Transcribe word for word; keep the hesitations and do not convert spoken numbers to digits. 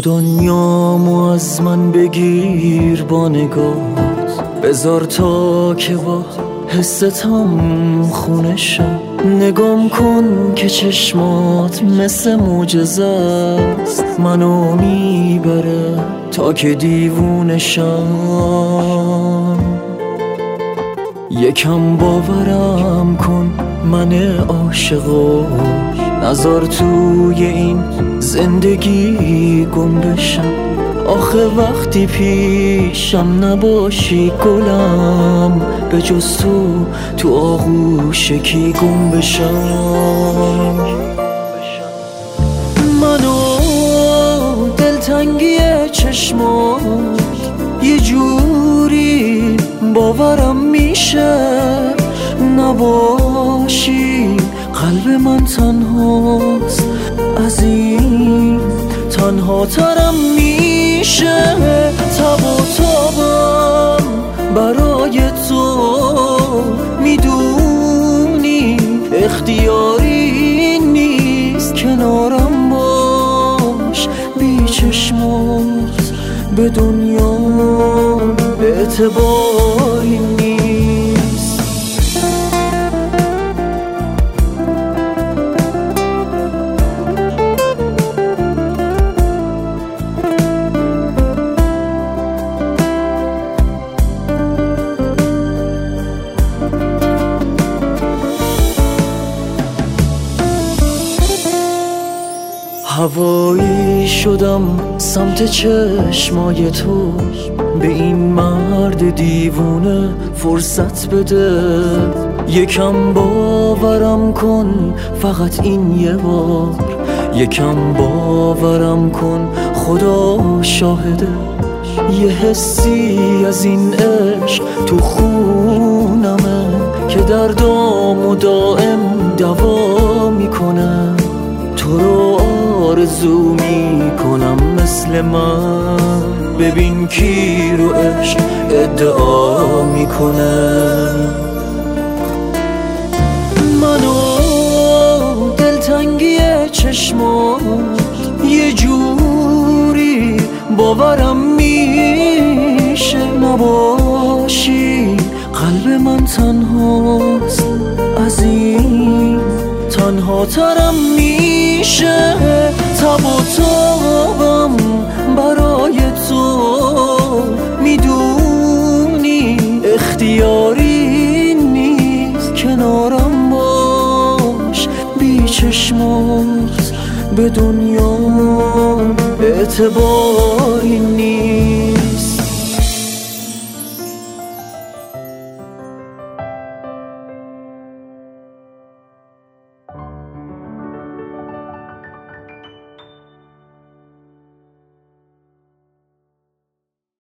دنیامو از من بگیر با نگات، بذار تا که با حستم خونه شم. نگام کن که چشمات مثل معجزه است، منو میبره تا که دیوونه شم. یکم باورم کن من عاشقو، نذار توی این زندگی گم بشم. آخه وقتی پیشم نباشی گلم، به جز تو تو آغوش کی گم بشم. منو دلتنگی چشمات یه جوری باورم میشه، نباشی قلب من تنهاست، از این تنها ترم میشه. تب و تابم برای تو، میدونی اختیاری نیست، کنارم باش. بی چشمات به دنیا اعتباری نیست. هوایی شدم سمت چشمای تو، به این مرد دیوونه فرصت بده. یکم باورم کن فقط این یه بار، یکم باورم کن خدا شاهده. یه حسی از این عشق تو خونمه که دردامو دائم دوا میکنه. تو رو آرزو میکنم مثل من، ببین کی رو عشق ادعا میکنه. منو دلتنگی چشمات یه جوری باورم میشه، نباشی قلب من تنهاست، از این تنها ترم میشه. تب و تابم برای تو، میدونی اختیاری نیست، کنارم باش. بی چشمات به دنیا اعتباری نیست.